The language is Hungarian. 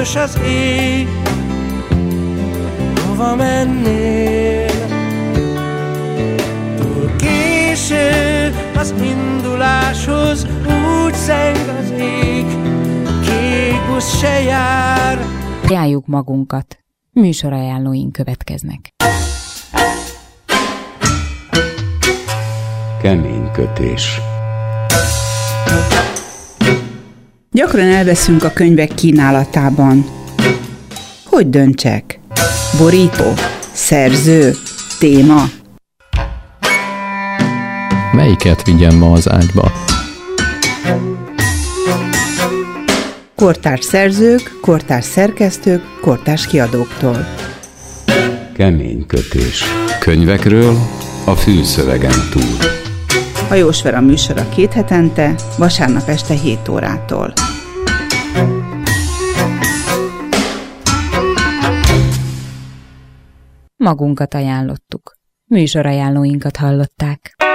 vörös az ég. Hova mennél? Túl késő az induláshoz, úgy zeng az ég, kék busz se jár. Ajánljuk magunkat. Műsorajánlóink következnek. Kemény kötés. Gyakran elveszünk a könyvek kínálatában. Hogy döntsek? Borító? Szerző? Téma? Melyiket vigyem ma az ágyba? Kortárs szerzők, kortárs szerkesztők, kortárs kiadóktól. Kemény kötés. Könyvekről a fülszövegen túl. Hajós Vera műsora 2 hetente, vasárnap este 7 órától. Magunkat ajánlottuk. Műsorajánlóinkat hallották.